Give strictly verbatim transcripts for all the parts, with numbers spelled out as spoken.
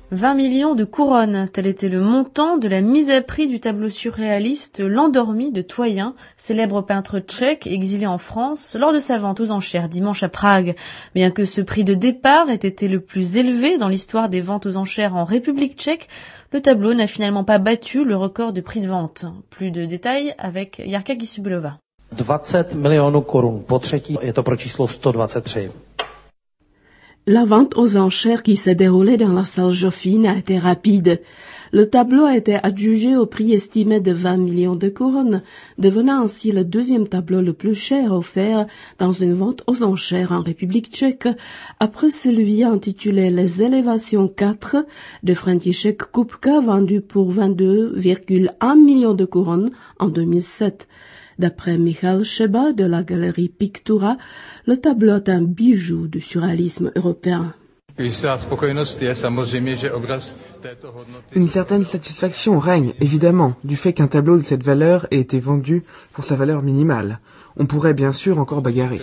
vingt millions de couronnes, tel était le montant de la mise à prix du tableau surréaliste L'Endormi de Toyen, célèbre peintre tchèque exilé en France, lors de sa vente aux enchères dimanche à Prague. Bien que ce prix de départ ait été le plus élevé dans l'histoire des ventes aux enchères en République tchèque, le tableau n'a finalement pas battu le record de prix de vente. Plus de détails avec Jarka Gysubylova. dvacet milionů korun. Po třetí je to pro číslo sto dvacet tři. La vente aux enchères qui s'est déroulée dans la salle Joffine a été rapide. Le tableau a été adjugé au prix estimé de vingt millions de couronnes, devenant ainsi le deuxième tableau le plus cher offert dans une vente aux enchères en République tchèque, après celui intitulé Les élévations quatre de František Kupka, vendu pour vingt-deux virgule un millions de couronnes en deux mille sept. D'après Michal Šeba de la galerie Pictura, le tableau est un bijou du surréalisme européen. Une certaine satisfaction règne, évidemment, du fait qu'un tableau de cette valeur ait été vendu pour sa valeur minimale. On pourrait bien sûr encore bagarrer.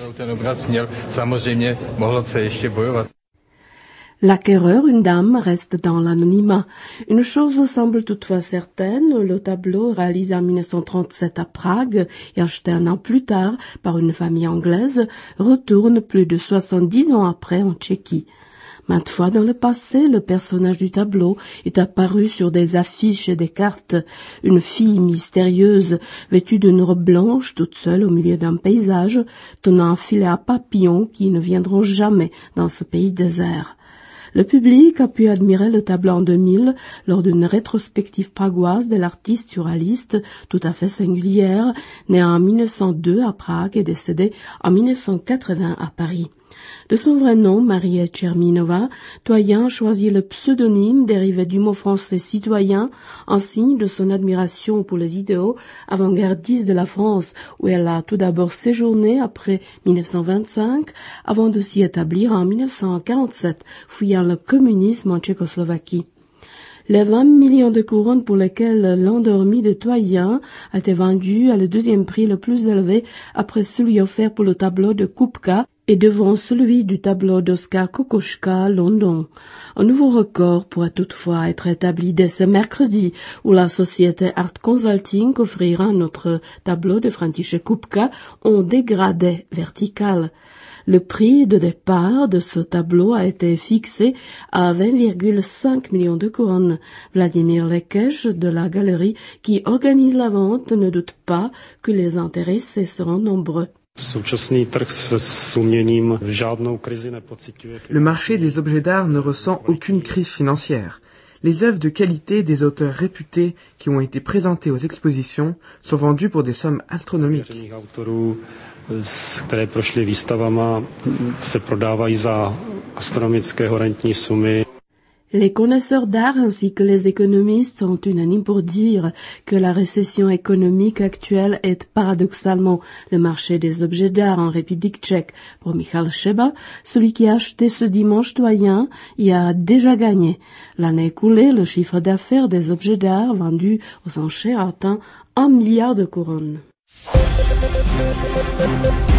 L'acquéreur, une dame, reste dans l'anonymat. Une chose semble toutefois certaine, le tableau réalisé en mille neuf cent trente-sept à Prague et acheté un an plus tard par une famille anglaise retourne plus de soixante-dix ans après en Tchéquie. Maintes fois dans le passé, le personnage du tableau est apparu sur des affiches et des cartes. Une fille mystérieuse, vêtue d'une robe blanche, toute seule au milieu d'un paysage, tenant un filet à papillons qui ne viendront jamais dans ce pays désert. Le public a pu admirer le tableau en deux mille lors d'une rétrospective pragoise de l'artiste surréaliste tout à fait singulière, né en mille neuf cent deux à Prague et décédé en mille neuf cent quatre-vingts à Paris. De son vrai nom, Marie Tcherminova, Toyen choisit le pseudonyme dérivé du mot français citoyen en signe de son admiration pour les idéaux avant-gardistes de la France, où elle a tout d'abord séjourné après mille neuf cent vingt-cinq, avant de s'y établir en mille neuf cent quarante-sept, fuyant le communisme en Tchécoslovaquie. Les vingt millions de couronnes pour lesquelles L'Endormi de Toyen a été vendu à le deuxième prix le plus élevé après celui offert pour le tableau de Kupka et devant celui du tableau d'Oskar Kokoschka à London. Un nouveau record pourrait toutefois être établi dès ce mercredi, où la société Art Consulting offrira un autre tableau de František Kupka en dégradé vertical. Le prix de départ de ce tableau a été fixé à vingt virgule cinq millions de couronnes. Vladimir Lekeš de la galerie qui organise la vente ne doute pas que les intéressés seront nombreux. Le marché des objets d'art ne ressent aucune crise financière. Les œuvres de qualité des auteurs réputés qui ont été présentées aux expositions sont vendues pour des sommes astronomiques. které prošly výstavama, se prodávají za astronomické horentní sumy. Les connaisseurs d'art ainsi que les économistes sont unanimes pour dire que la récession économique actuelle aide paradoxalement le marché des objets d'art en République tchèque. Pour Michal Šeba, celui qui a acheté ce dimanche Toyen y a déjà gagné. L'année écoulée, le chiffre d'affaires des objets d'art vendus aux enchères a atteint un milliard de couronnes.